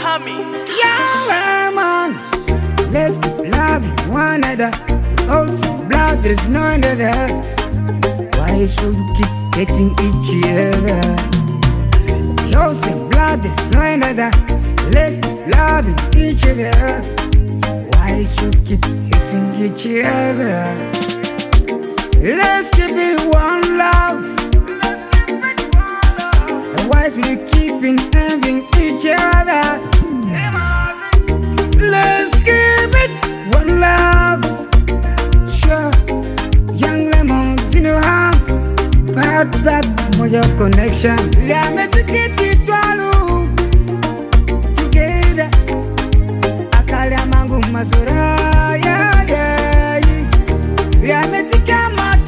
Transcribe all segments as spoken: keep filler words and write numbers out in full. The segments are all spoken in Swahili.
Tommy. Yeah, man. Let's keep loving one another. Also, blood, there's no another. Why should we keep hating each other? We all say blood, there's no another. Let's keep loving each other. Why should we keep hating each other? Let's keep it one love. Let's keep it one love. Why should we keep envying each other? Let's keep it one love. Sure, young lemons in your hand. Bad, bad, mojo connection. Yeah, me to get it all together. Akala mangu masura, yeah, yeah. Yeah, me to come out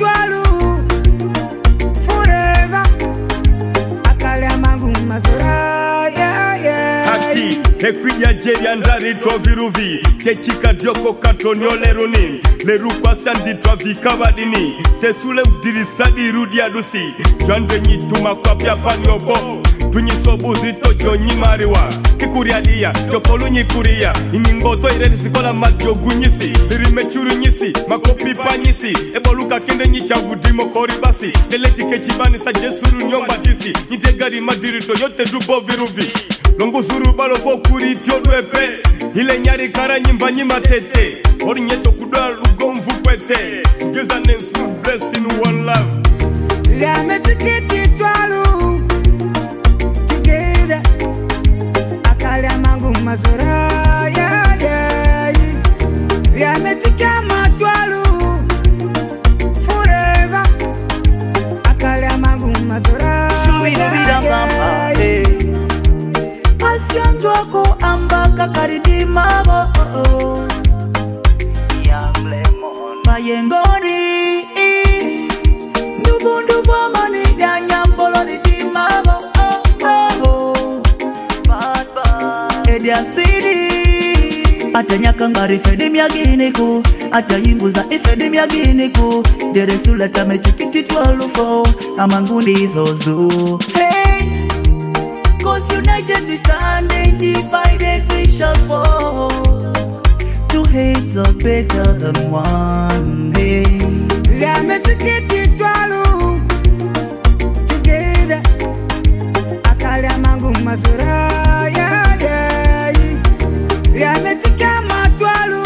forever. Akala mangu masura, yeah, yeah. Haki, hekuja jeri andari toviruvi. Kechika dioko katonyo leruni. Lerupa sandi trovika badini. Tesule vdirisadi rudi adusi. Jwande nyituma kwa pia panyobo. Tunyi sobuzi tojo nyimariwa. Kikuriadia, chopolu nyikuria. Iningoto ireni sikola matyo gunyisi. Lirimechuru nyisi, makopi panyisi. Eboluka kende nyicha vudimo koribasi. Deleti kechibani sa jesuru nyomba disi. Nitegari madirito yote dubo viruvi. Longo zuru balo fokuri tiodwepe. Ile nyari kara nyimba nyima tete. Ori nyeto kudwa lugomvu pete. Together and smooth blessed in one love. Yeah, me to get it all together. Akala mangu masura, yeah, yeah. Yeah, me to come out forever. Akala mangu masura, Shubidubida mama, eh. Asianjwako ambaka karidima bo. Young lemon. Mayengoni. Ndubu ndubu mani danyambolo di dimabo. Oh oh. Bad bad. Edia city. Ata nyakangari fedi miyaginiko. Ata yimbuza ifedi miyaginiko. Deresula tame chikiti twalufo. Amangundi zozo. Hey. Cause united we stand and divided we shall fall. Two heads are better than one. Hey. Yeah, me to get it all together. Akala mangu masura, yeah, yeah. Yeah, me to come out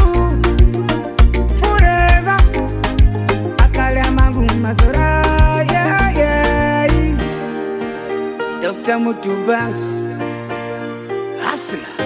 forever. Akala mangu masura, yeah, yeah. Doctor Mutu Banks, hustler.